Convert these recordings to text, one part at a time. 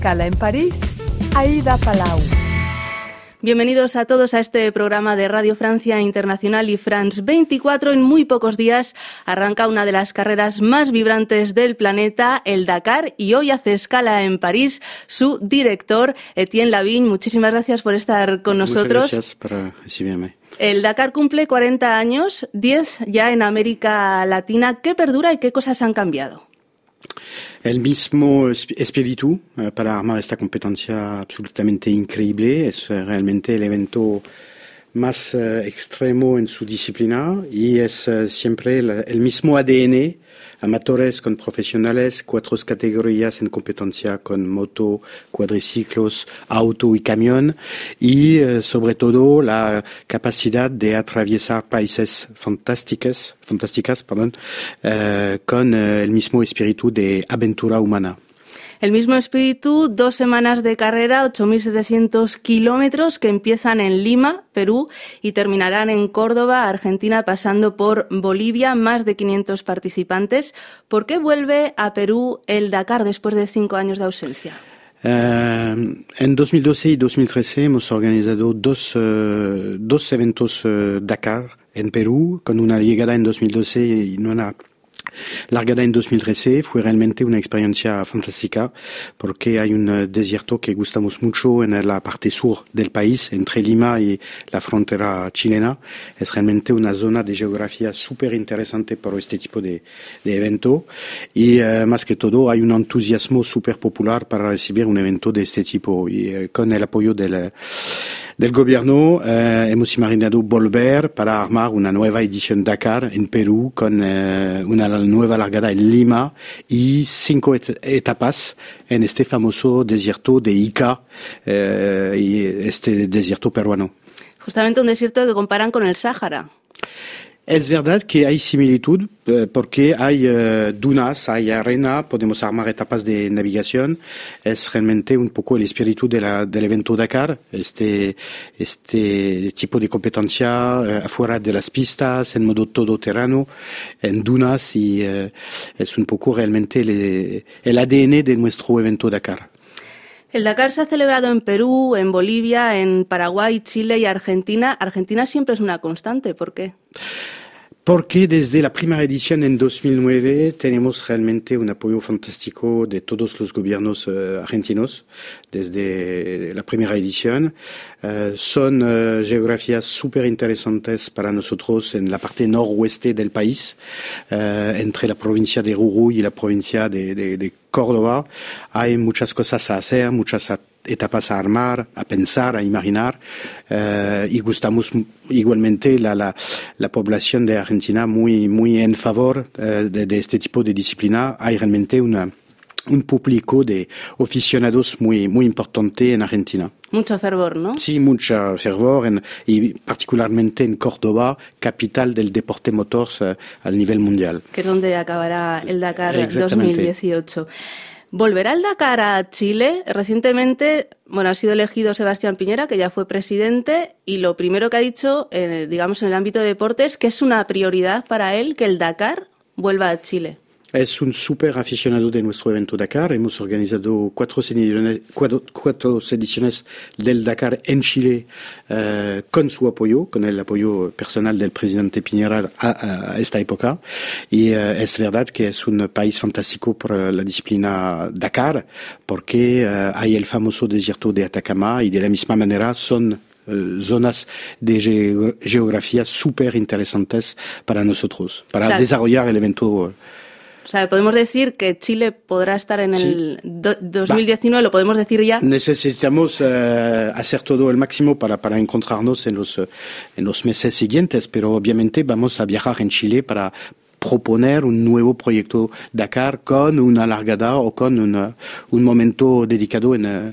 escala en París, Aida Palau. Bienvenidos a todos a este programa de Radio Francia Internacional y France 24. En muy pocos días arranca una de las carreras más vibrantes del planeta, el Dakar, y hoy hace escala en París su director, Etienne Lavigne. Muchísimas gracias por estar con nosotros. Muchas gracias por recibirme. El Dakar cumple 40 años, 10 ya en América Latina. ¿Qué perdura y qué cosas han cambiado? El mismo espíritu para armar esta competencia absolutamente increíble. Es realmente el evento más extremo en su disciplina y es siempre el mismo ADN, amateurs con profesionales, 4 categorías en competencia con moto, cuadriciclos, auto y camión y sobre todo la capacidad de atravesar países fantásticas, con el mismo espíritu de aventura humana. El mismo espíritu, 2 semanas de carrera, 8.700 kilómetros que empiezan en Lima, Perú, y terminarán en Córdoba, Argentina, pasando por Bolivia, más de 500 participantes. ¿Por qué vuelve a Perú el Dakar después de 5 años de ausencia? En 2012 y 2013 hemos organizado dos eventos Dakar en Perú, con una llegada en 2012 y una largada en 2013. Fue realmente una experiencia fantástica porque hay un desierto que gustamos mucho en la parte sur del país, entre Lima y la frontera chilena. Es realmente una zona de geografía súper interesante para este tipo de evento y más que todo hay un entusiasmo súper popular para recibir un evento de este tipo y con el apoyo del gobierno hemos imaginado volver para armar una nueva edición Dakar en Perú con una nueva largada en Lima y 5 etapas en este famoso desierto de Ica, y este desierto peruano. Justamente un desierto que comparan con el Sáhara. Es verdad que hay similitud porque hay dunas, hay arena, podemos armar etapas de navegación. Es realmente un poco el espíritu del evento Dakar, este tipo de competencia afuera de las pistas, en modo todoterreno, en dunas y es un poco realmente el ADN de nuestro evento Dakar. El Dakar se ha celebrado en Perú, en Bolivia, en Paraguay, Chile y Argentina. Argentina siempre es una constante. ¿Por qué? Porque desde la primera edición en 2009 tenemos realmente un apoyo fantástico de todos los gobiernos argentinos desde la primera edición. Son geografías súper interesantes para nosotros en la parte noroeste del país, entre la provincia de Jujuy y la provincia de Córdoba. Hay muchas cosas a hacer, muchas etapas a armar, a pensar, a imaginar, y gustamos igualmente la población de Argentina muy en favor de este tipo de disciplina. Hay realmente un público de aficionados muy importante en Argentina. Mucho fervor, ¿no? Sí, mucho fervor y particularmente en Córdoba, capital del deporte motor al nivel mundial. Que es donde acabará el Dakar 2018. ¿Volverá el Dakar a Chile? Recientemente, ha sido elegido Sebastián Piñera, que ya fue presidente, y lo primero que ha dicho, digamos, en el ámbito de deportes, que es una prioridad para él que el Dakar vuelva a Chile. Es un súper aficionado de nuestro evento Dakar. Hemos organizado 4 ediciones del Dakar en Chile con su apoyo, con el apoyo personal del presidente Piñera a esta época. Y es verdad que es un país fantástico por la disciplina Dakar, porque hay el famoso desierto de Atacama y de la misma manera son zonas de geografía súper interesantes para nosotros, para desarrollar el evento. O sea, podemos decir que Chile podrá estar en el 2019, ¿lo podemos decir ya? Necesitamos hacer todo el máximo para encontrarnos en los meses siguientes, pero obviamente vamos a viajar en Chile para proponer un nuevo proyecto Dakar con una largada o con un momento dedicado en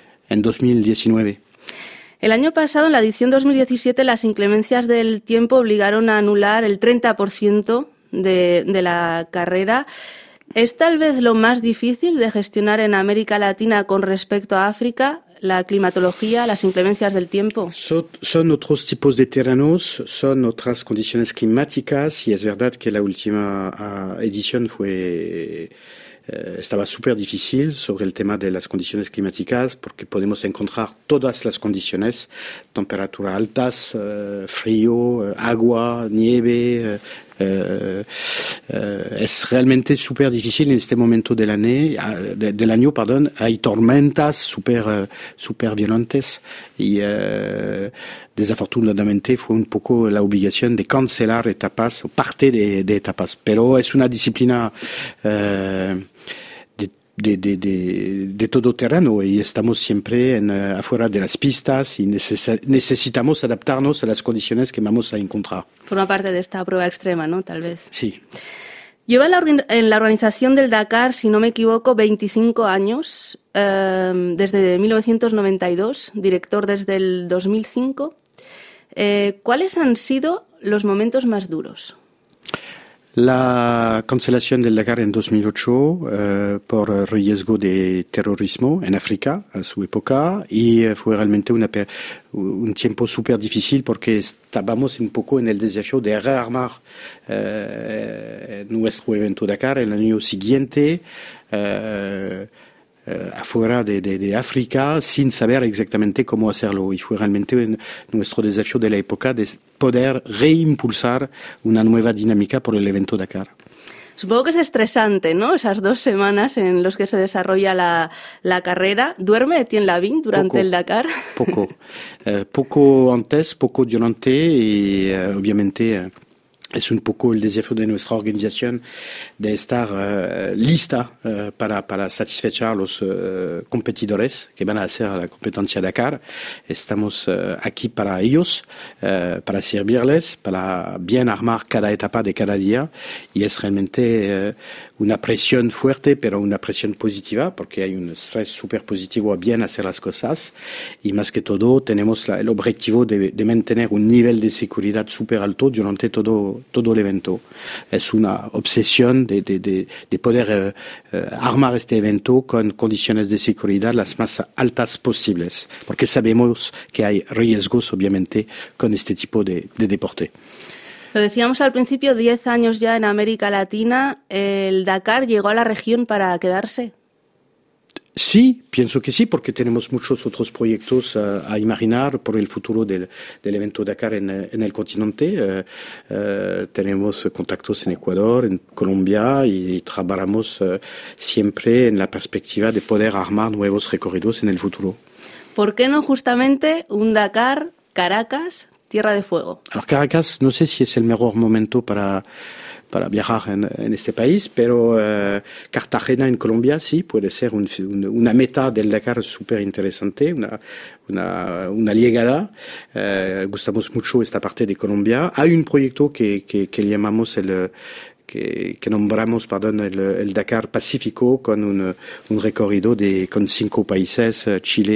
2019. El año pasado, en la edición 2017, las inclemencias del tiempo obligaron a anular el 30% de la carrera. ¿Es tal vez lo más difícil de gestionar en América Latina con respecto a África? La climatología, las inclemencias del tiempo. Son otros tipos de terrenos, son otras condiciones climáticas y es verdad que la última edición fue estaba súper difícil sobre el tema de las condiciones climáticas porque podemos encontrar todas las condiciones, temperaturas altas, frío, agua, nieve. Es realmente súper difícil en este momento del año, hay tormentas súper violentas y desafortunadamente fue un poco la obligación de cancelar etapas o parte de etapas, pero es una disciplina de todo terreno y estamos siempre afuera de las pistas y necesitamos adaptarnos a las condiciones que vamos a encontrar. Forma parte de esta prueba extrema, ¿no? Tal vez. Sí. Lleva en la organización del Dakar, si no me equivoco, 25 años, desde 1992, director desde el 2005. ¿Cuáles han sido los momentos más duros? La cancelación del Dakar en 2008 por riesgo de terrorismo en África a su época y fue realmente un tiempo súper difícil porque estábamos un poco en el desafío de rearmar nuestro evento Dakar el año siguiente afuera de África sin saber exactamente cómo hacerlo y fue realmente nuestro desafío de la época de poder reimpulsar una nueva dinámica por el evento Dakar. Supongo que es estresante, ¿no? Esas 2 semanas en las que se desarrolla la carrera. ¿Duerme Etienne Lavigne durante el Dakar? Poco antes, poco durante y obviamente es un poco el desafío de nuestra organización de estar lista para satisfacer a los competidores que van a hacer la competencia Dakar. Estamos aquí para ellos, para servirles, para bien armar cada etapa de cada día y es realmente una presión fuerte, pero una presión positiva porque hay un estrés súper positivo a bien hacer las cosas y más que todo tenemos el objetivo de mantener un nivel de seguridad súper alto durante todo el evento. Es una obsesión de poder armar este evento con condiciones de seguridad las más altas posibles, porque sabemos que hay riesgos, obviamente, con este tipo de deporte. Lo decíamos al principio, 10 años ya en América Latina, ¿el Dakar llegó a la región para quedarse? Sí, pienso que sí, porque tenemos muchos otros proyectos a imaginar por el futuro del evento Dakar en el continente. Tenemos contactos en Ecuador, en Colombia y trabajamos siempre en la perspectiva de poder armar nuevos recorridos en el futuro. ¿Por qué no justamente un Dakar, Caracas, Tierra de Fuego? Alors Caracas, no sé si es el mejor momento para viajar en este país, pero Cartagena en Colombia sí puede ser una meta del Dakar súper interesante, una llegada. Gustamos mucho esta parte de Colombia. Hay un proyecto que llamamos que nombramos, el Dakar Pacífico con un recorrido con 5 países,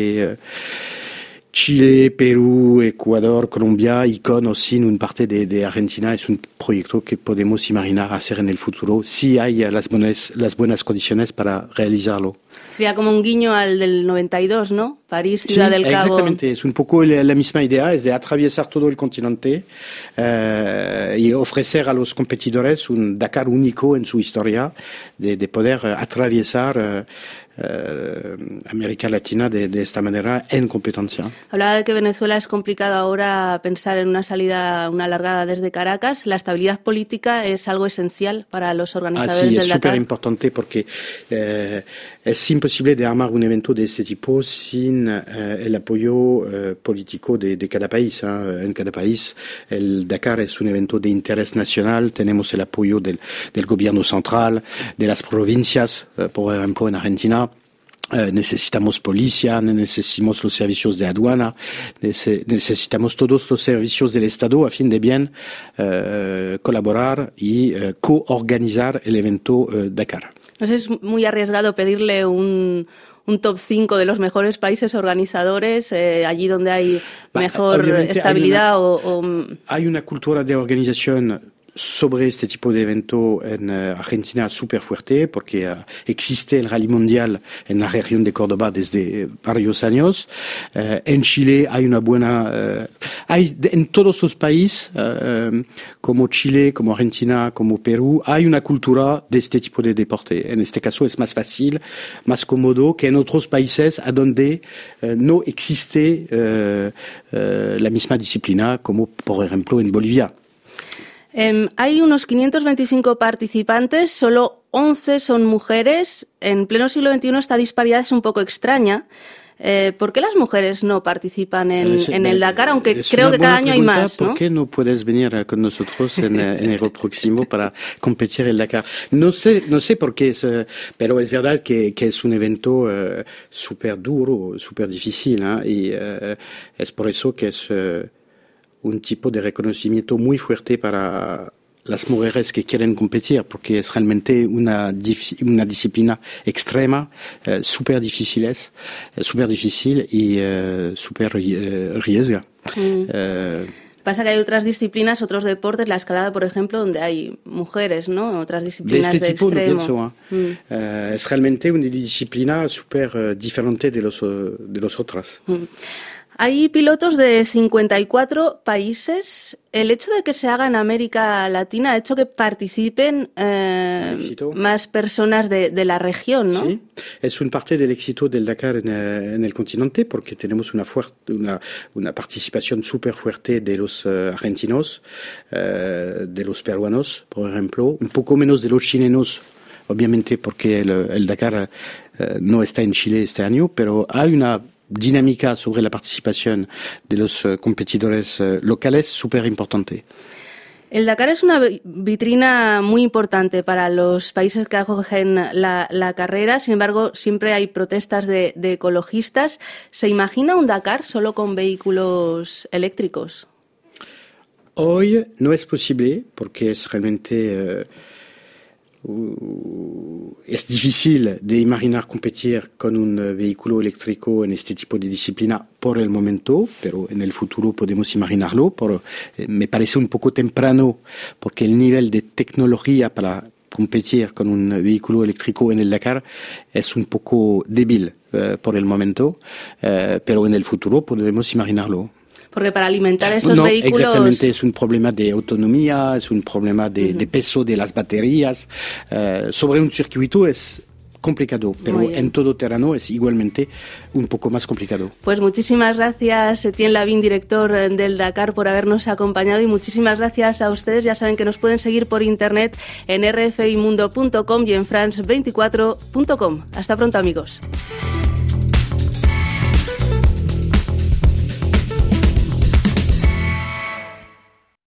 Chile, Perú, Ecuador, Colombia y con o sin una parte de Argentina. Es un proyecto que podemos imaginar hacer en el futuro si hay las buenas condiciones para realizarlo. Sería como un guiño al del 92, ¿no? París, Ciudad del Cabo. Exactamente, es un poco la misma idea, es de atravesar todo el continente y ofrecer a los competidores un Dakar único en su historia, de poder atravesar América Latina de esta manera en competencia. Hablaba de que Venezuela es complicado ahora pensar en una largada desde Caracas. La estabilidad política es algo esencial para los organizadores del Dakar. Sí, es súper importante porque es imposible de armar un evento de este tipo sin el apoyo político de cada país. En cada país el Dakar es un evento de interés nacional. Tenemos el apoyo del gobierno central, de las provincias, por ejemplo en Argentina. Necesitamos policía, necesitamos los servicios de aduana, necesitamos todos los servicios del Estado a fin de bien colaborar y coorganizar el evento Dakar. ¿No es muy arriesgado pedirle un top 5 de los mejores países organizadores, allí donde hay mejor estabilidad? Hay una cultura de organización sobre este tipo de evento en Argentina súper fuerte porque existe el Rally Mundial en la región de Córdoba desde varios años. En Chile hay hay en todos los países, como Chile, como Argentina, como Perú, hay una cultura de este tipo de deporte. En este caso es más fácil, más cómodo que en otros países a donde no existe la misma disciplina, como por ejemplo en Bolivia. Hay unos 525 participantes, solo 11 son mujeres. En pleno siglo XXI esta disparidad es un poco extraña. ¿Por qué las mujeres no participan en el Dakar? Aunque creo que cada año hay más, ¿no? ¿Por qué no puedes venir con nosotros en enero próximo para competir el Dakar? No sé por qué, pero es verdad que es un evento súper duro, súper difícil, ¿eh? Y es por eso que es un tipo de reconocimiento muy fuerte para las mujeres que quieren competir, porque es realmente una disciplina extrema, súper difícil y súper riesga. Pasa que hay otras disciplinas, otros deportes, la escalada, por ejemplo, donde hay mujeres, ¿no? Otras disciplinas de este tipo extremo. No pienso, es realmente una disciplina súper diferente de los otras. Hay pilotos de 54 países. El hecho de que se haga en América Latina ha hecho que participen más personas de la región, ¿no? Sí, es una parte del éxito del Dakar en el continente, porque tenemos una participación súper fuerte de los argentinos, de los peruanos, por ejemplo, un poco menos de los chilenos, obviamente porque el Dakar no está en Chile este año, pero hay una dinámica sobre la participación de los competidores locales súper importante. El Dakar es una vitrina muy importante para los países que acogen la carrera. Sin embargo, siempre hay protestas de ecologistas. ¿Se imagina un Dakar solo con vehículos eléctricos? Hoy no es posible porque es realmente es difícil de imaginar competir con un vehículo eléctrico en este tipo de disciplina por el momento, pero en el futuro podemos imaginarlo. Me parece un poco temprano porque el nivel de tecnología para competir con un vehículo eléctrico en el Dakar es un poco débil por el momento, pero en el futuro podemos imaginarlo. Porque para alimentar esos vehículos... Exactamente, es un problema de autonomía, es un problema de peso de las baterías. Sobre un circuito es complicado, pero en todo terreno es igualmente un poco más complicado. Pues muchísimas gracias, Etienne Lavín, director del Dakar, por habernos acompañado, y muchísimas gracias a ustedes. Ya saben que nos pueden seguir por internet en rfimundo.com y en france24.com. Hasta pronto, amigos.